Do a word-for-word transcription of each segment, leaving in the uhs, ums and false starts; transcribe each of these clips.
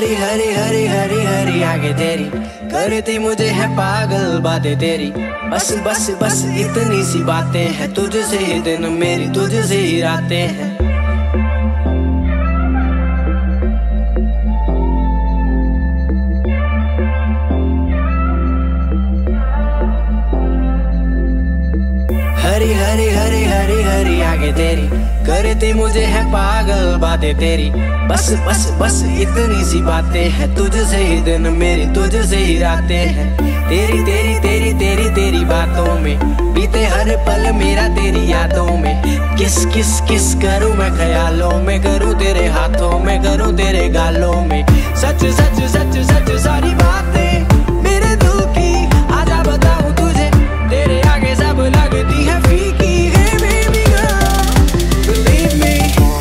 हरी हरी हरी हरी हरी आगे तेरी करती मुझे है पागल बातें तेरी। बस बस बस इतनी सी बातें हैं, तुझसे ही दिन मेरी तुझसे ही रातें हैं। हरी हरी हरी हरी हरी आगे तेरी करती मुझे है पागल बातें तेरी। बस बस बस इतनी सी बातें हैं, तुझसे ही दिन मेरी तुझसे ही रातें हैं। तेरी तेरी तेरी तेरी तेरी बातों में बीते हर पल मेरा तेरी यादों में। किस किस किस करूं मैं ख्यालों में, करूं तेरे हाथों में, करूं तेरे गालों में। सच सच सच सच सारी बातें मेरे दिल की, आजा बताऊं तुझे तेरे आगे सब लगती है फीकी है baby girl, believe me।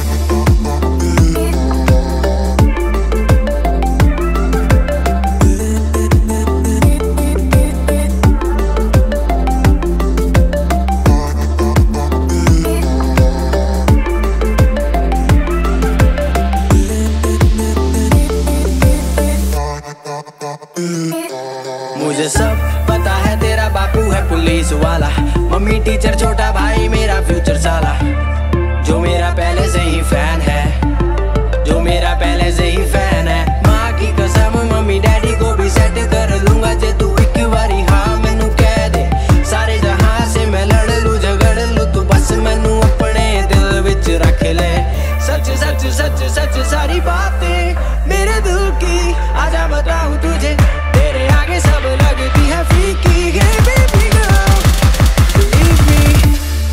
मुझे सब पता है तेरा बापू है पुलिस वाला, मम्मी टीचर, छोटा भाई मेरा फ्यूचर साला। जो मेरा पहले से ही फैन है, जो मेरा पहले से ही फैन है। माँ की कसम मम्मी डैडी को भी सेट कर लूंगा जे तू एक बारी हाँ मैनू कह दे। सारे जहां से मैं लड़ लूं झगड़ लूं, तू बस मैनू अपने दिल विच रख ले। सच सच सच सच सारी बातें मेरे दिल की, आजा बताऊं तुझे तेरे आगे सब लगती है फीकी है baby girl, believe me।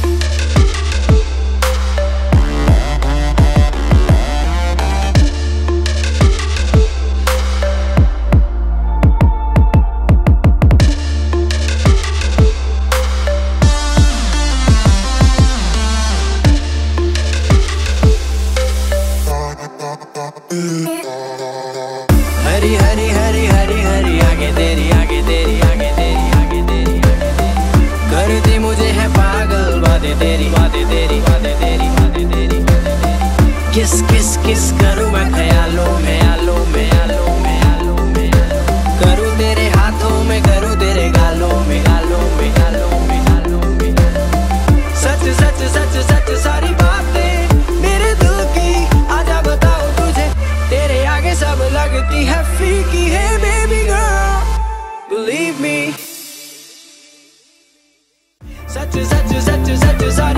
Hari Hari Hari Hari Hari आगे तेरी आगे तेरी आगे तेरी आगे तेरी करती मुझे है पागल बातें तेरी बातें तेरी बातें तेरी बातें तेरी। किस किस किस करूं मैं ख्यालों में आलों में आलों में आलों में, करूं तेरे हाथों में, करूं तेरे गालों में गालों में गालों में गालों में। सच सच सच सच सारी बातें मेरे दिल की, आजा बताऊं तुझे तेरे आगे सब लगती है फीकी है baby girl, believe me। सच सच सच सच सारी